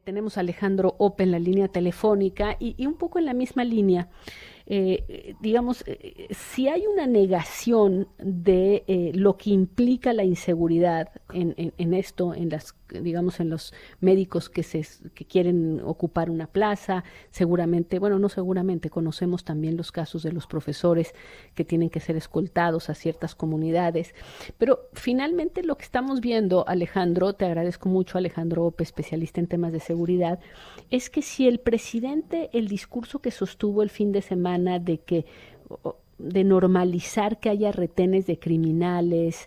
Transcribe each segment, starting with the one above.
Tenemos a Alejandro Ope en la línea telefónica y un poco en la misma línea. Si hay una negación de lo que implica la inseguridad en esto, en los médicos que quieren ocupar una plaza, seguramente, bueno, no seguramente, conocemos también los casos de los profesores que tienen que ser escoltados a ciertas comunidades, pero finalmente lo que estamos viendo, Alejandro, te agradezco mucho, Alejandro Ope, especialista en temas de seguridad, es que si el presidente, el discurso que sostuvo el fin de semana de normalizar que haya retenes de criminales,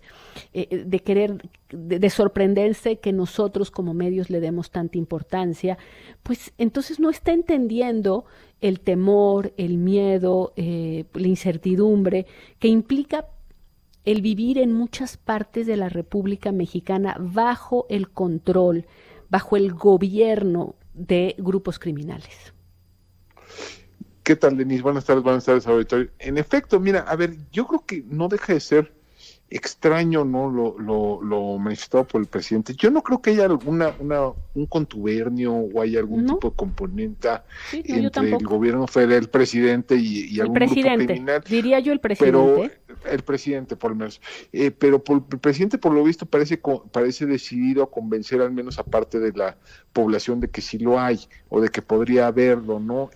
de sorprenderse que nosotros como medios le demos tanta importancia, pues entonces no está entendiendo el temor, el miedo, la incertidumbre que implica el vivir en muchas partes de la República Mexicana bajo el control, bajo el gobierno de grupos criminales. ¿Qué tal, Denise? Buenas tardes, auditorio. En efecto, mira, a ver, yo creo que no deja de ser extraño, ¿no? Lo manifestado por el presidente. Yo no creo que haya un contubernio o haya algún ¿No? tipo de componente Sí, no, yo entre el tampoco. gobierno federal, el presidente y El algún grupo presidente, criminal, diría yo el pero presidente. el presidente por lo menos, el presidente por lo visto parece decidido a convencer al menos a parte de la población de que sí lo hay o de que podría haberlo, ¿no?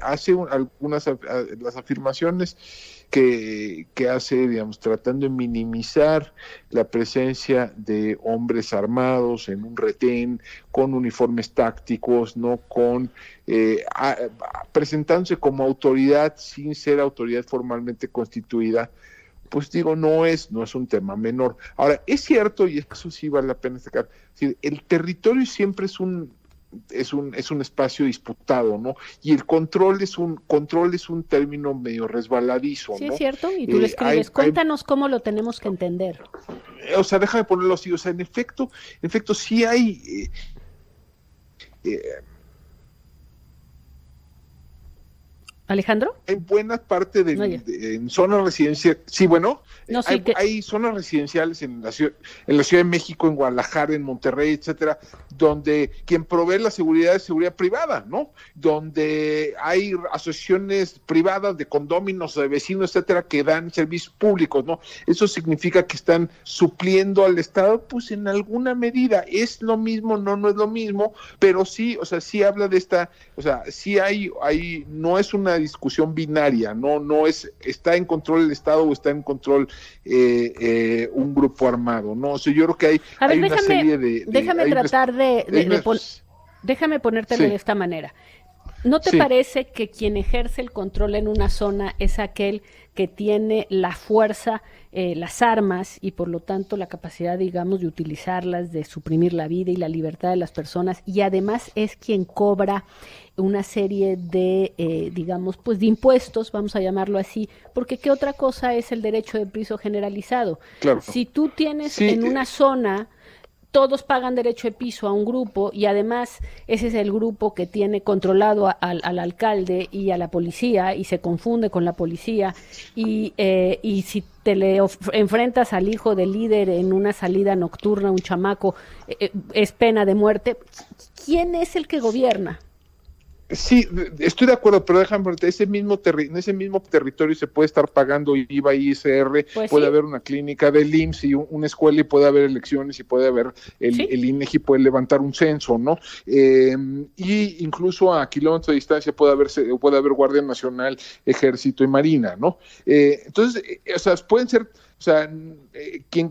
Las afirmaciones que hace, digamos, tratando de minimizar la presencia de hombres armados en un retén, con uniformes tácticos, ¿no? Presentándose como autoridad sin ser autoridad formalmente constituida, pues digo, no es un tema menor. Ahora, es cierto, y eso sí vale la pena destacar, el territorio siempre es un espacio disputado, ¿no? Y el control es un término medio resbaladizo, Sí, es ¿no? cierto, y tú le escribes, cuéntanos cómo lo tenemos que entender. O sea, déjame ponerlo así, o sea, en efecto, sí hay ¿Alejandro? hay buena parte No, ya. en zonas residenciales, sí, bueno, No, sí, que hay zonas residenciales en la Ciudad de México, en Guadalajara, en Monterrey, etcétera, donde quien provee la seguridad es seguridad privada, ¿no? Donde hay asociaciones privadas de condóminos, de vecinos, etcétera, que dan servicios públicos, ¿no? Eso significa que están supliendo al Estado, pues en alguna medida. ¿Es lo mismo? No es lo mismo, pero sí, o sea, sí habla de o sea, sí no es una discusión binaria, no es, está en control el Estado o está en control un grupo armado, ¿no? O sea, yo creo que a ver, hay una serie déjame tratar déjame ponértelo de sí, esta manera. ¿No te sí, parece que quien ejerce el control en una zona es aquel que tiene la fuerza, las armas y por lo tanto la capacidad, digamos, de utilizarlas, de suprimir la vida y la libertad de las personas y además es quien cobra una serie de, digamos, pues de impuestos, vamos a llamarlo así, porque ¿qué otra cosa es el derecho de piso generalizado? claro, Si tú tienes sí, en una zona todos pagan derecho de piso a un grupo y además ese es el grupo que tiene controlado al alcalde y a la policía y se confunde con la policía y si te enfrentas al hijo del líder en una salida nocturna, un chamaco, es pena de muerte. ¿Quién es el que gobierna? sí, estoy de acuerdo, pero déjame ver, en ese mismo territorio se puede estar pagando IVA y ISR, Pues puede sí, haber una clínica del IMSS y una escuela y puede haber elecciones y puede haber sí. el INEGI puede levantar un censo, ¿no? Y incluso a kilómetros de distancia puede haber Guardia Nacional, Ejército y Marina, ¿no? Entonces, o sea, pueden ser, o sea, quien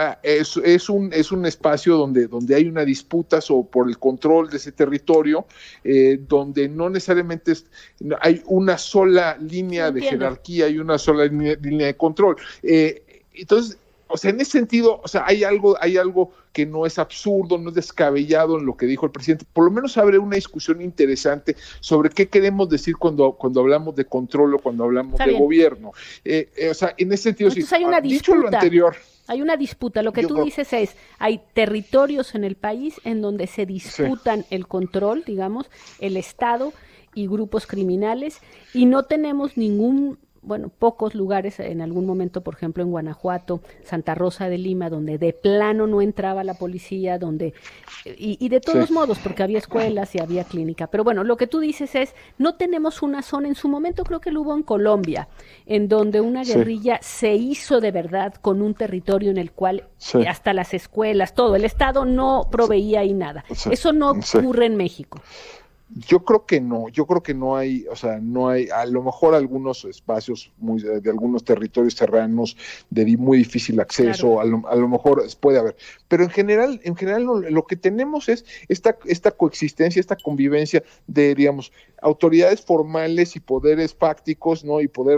es un espacio donde hay una disputa por el control de ese territorio, donde no necesariamente hay una sola Sí, línea de entiendo. jerarquía y una sola línea de control. Entonces, o sea, en ese sentido, o sea, hay algo que no es absurdo, no es descabellado en lo que dijo el presidente. Por lo menos abre una discusión interesante sobre qué queremos decir cuando hablamos de control o cuando hablamos Está de bien. gobierno. O sea, en ese sentido, sí. Entonces hay una Dicho lo disputa. anterior, Hay una disputa. Lo que yo tú creo, dices es, hay territorios en el país en donde se sí. disputan el control, digamos, el Estado y grupos criminales, y no tenemos ningún bueno, pocos lugares, en algún momento, por ejemplo, en Guanajuato, Santa Rosa de Lima, donde de plano no entraba la policía, y de Sí, todos modos, porque había escuelas y había clínica. Pero bueno, lo que tú dices es, no tenemos una zona, en su momento creo que lo hubo en Colombia, en donde una sí, guerrilla se hizo de verdad con un territorio en el cual sí, hasta las escuelas, todo, el Estado no proveía ahí nada. sí, Eso no sí. ocurre en México. Yo creo que no hay, o sea, no hay, a lo mejor algunos espacios de algunos territorios serranos de muy difícil Claro. acceso, a lo mejor puede haber, pero en general lo que tenemos es esta coexistencia, esta convivencia de, digamos, autoridades formales y poderes fácticos, ¿no? Y poder,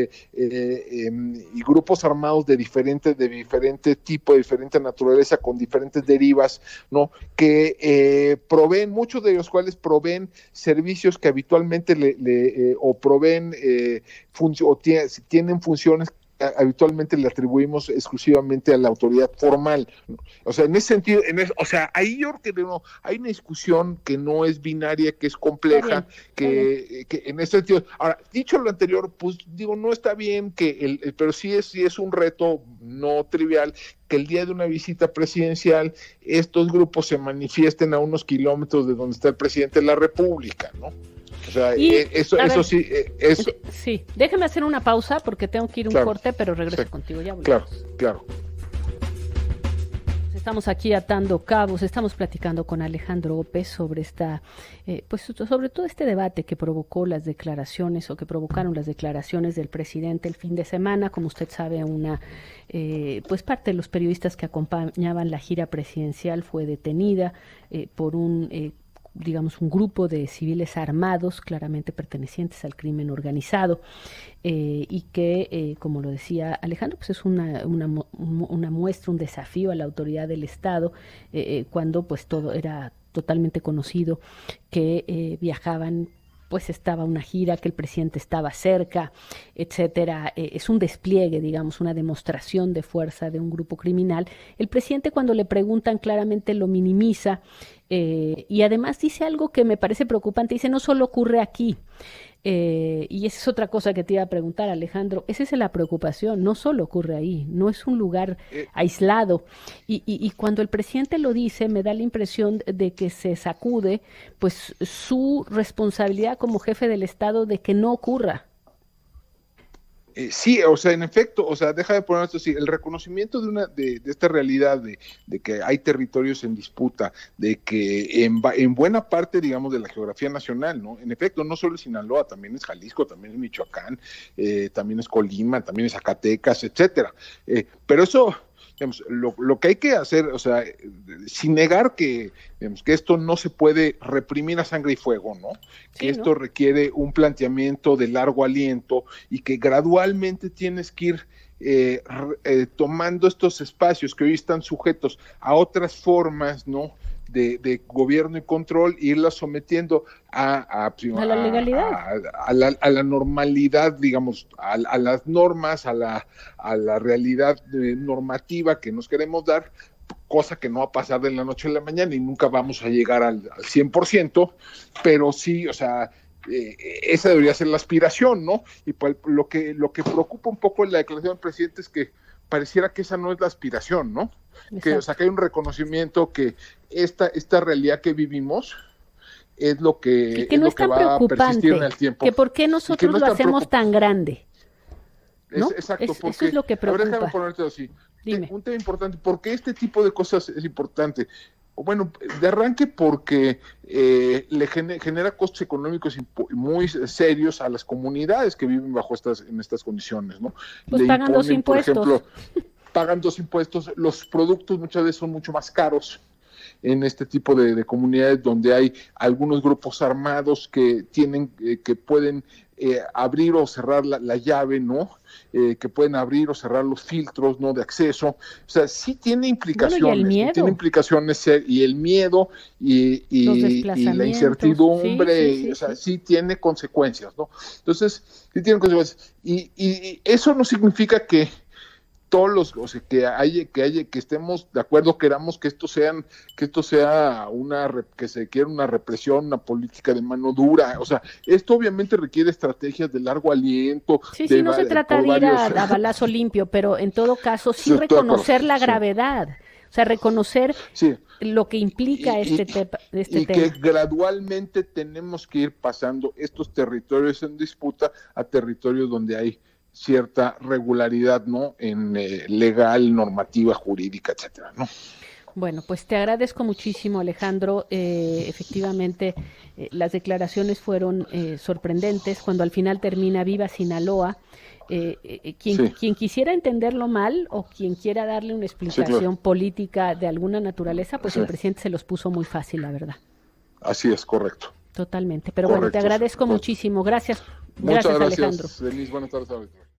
y grupos armados de diferente tipo, de diferente naturaleza, con diferentes derivas, ¿no? Que proveen, muchos de los cuales proveen servicios que habitualmente o proveen tienen funciones que habitualmente le atribuimos exclusivamente a la autoridad formal. O sea, en ese sentido, o sea, ahí yo creo que no, hay una discusión que no es binaria, que es Está bien, compleja, está bien. que en ese sentido, ahora, dicho lo anterior, pues digo, no está bien pero sí es un reto no trivial que el día de una visita presidencial estos grupos se manifiesten a unos kilómetros de donde está el presidente de la República, ¿no? O sea, Y, a eso ver, sí, es sí, déjeme hacer una pausa porque tengo que ir a un claro, corte, pero regreso sí, contigo, ya claro, volvemos. claro. Estamos aquí atando cabos, estamos platicando con Alejandro López sobre pues sobre todo este debate que provocó las declaraciones o que provocaron las declaraciones del presidente el fin de semana. Como usted sabe, pues parte de los periodistas que acompañaban la gira presidencial fue detenida por digamos, un grupo de civiles armados, claramente pertenecientes al crimen organizado, y que, como lo decía Alejandro, pues es una muestra, un desafío a la autoridad del Estado, cuando pues todo era totalmente conocido que viajaban, pues estaba una gira, que el presidente estaba cerca, etcétera. Es un despliegue, digamos, una demostración de fuerza de un grupo criminal. El presidente, cuando le preguntan, claramente lo minimiza, y además dice algo que me parece preocupante. Dice, no solo ocurre aquí. Y esa es otra cosa que te iba a preguntar, Alejandro. Esa es la preocupación, no solo ocurre ahí, no es un lugar aislado. Y cuando el presidente lo dice, me da la impresión de que se sacude pues su responsabilidad como jefe del Estado de que no ocurra. Sí, o sea, en efecto, o sea, deja de poner esto así, el reconocimiento de esta realidad de que hay territorios en disputa, de que en buena parte, digamos, de la geografía nacional, ¿no? En efecto, no solo es Sinaloa, también es Jalisco, también es Michoacán, también es Colima, también es Zacatecas, etcétera. Pero eso, digamos, lo que hay que hacer, o sea, sin negar que, digamos, que esto no se puede reprimir a sangre y fuego, ¿no? Que Sí, esto ¿no? requiere un planteamiento de largo aliento y que gradualmente tienes que ir tomando estos espacios que hoy están sujetos a otras formas, ¿no? De gobierno y control, e irlas sometiendo A la legalidad. a la normalidad, digamos, a las normas, a la realidad normativa que nos queremos dar, cosa que no va a pasar de la noche a la mañana y nunca vamos a llegar al 100%, pero sí, o sea, esa debería ser la aspiración, ¿no? Y pues lo que preocupa un poco en la declaración del presidente es que pareciera que esa no es la aspiración, ¿no? Que, o sea, Exacto. que hay un reconocimiento que esta realidad que vivimos Y que es no lo es que tan va a persistir en preocupante, el tiempo que por qué y que nosotros no es lo tan hacemos preocupante. tan grande, Es ¿no? exacto, Eso es porque, lo que a ver, déjame preocupa. ponerte así. Dime. Un tema importante, ¿por qué este tipo de cosas es importante? Bueno, de arranque porque genera costos económicos muy serios a las comunidades que viven en estas condiciones, ¿no? Pues Le pagan dos imponen, por impuestos. ejemplo, pagan dos impuestos, los productos muchas veces son mucho más caros en este tipo de comunidades donde hay algunos grupos armados que que pueden abrir o cerrar la llave, ¿no? Que pueden abrir o cerrar los filtros, ¿no? De acceso. O sea, sí tiene Bueno, y el implicaciones, ¿no? Tiene miedo, implicaciones y el miedo los y la desplazamientos, sí, sí, incertidumbre, sí, o sea, sí. sí tiene consecuencias, ¿no? Entonces, sí tiene consecuencias. Y eso no significa que todos los, o sea, que estemos de acuerdo, queramos que esto sea que se quiera una represión, una política de mano dura. O sea, esto obviamente requiere estrategias de largo aliento. Sí, no se trata de ir a balazo limpio, pero en todo caso sí reconocer la gravedad. O sea, reconocer lo que implica este tema. Y que gradualmente tenemos que ir pasando estos territorios en disputa a territorios donde hay cierta regularidad, ¿no? En legal, normativa, jurídica, etcétera, ¿no? Bueno, pues te agradezco muchísimo, Alejandro. Efectivamente, las declaraciones fueron sorprendentes. Cuando al final termina Viva Sinaloa, quien quisiera entenderlo mal o quien quiera darle una explicación política de alguna naturaleza, pues el presidente se los puso muy fácil, la verdad. Así es, correcto. Totalmente. Pero bueno, te agradezco muchísimo. Gracias. Muchas gracias, Alejandro. Denise, buenas tardes.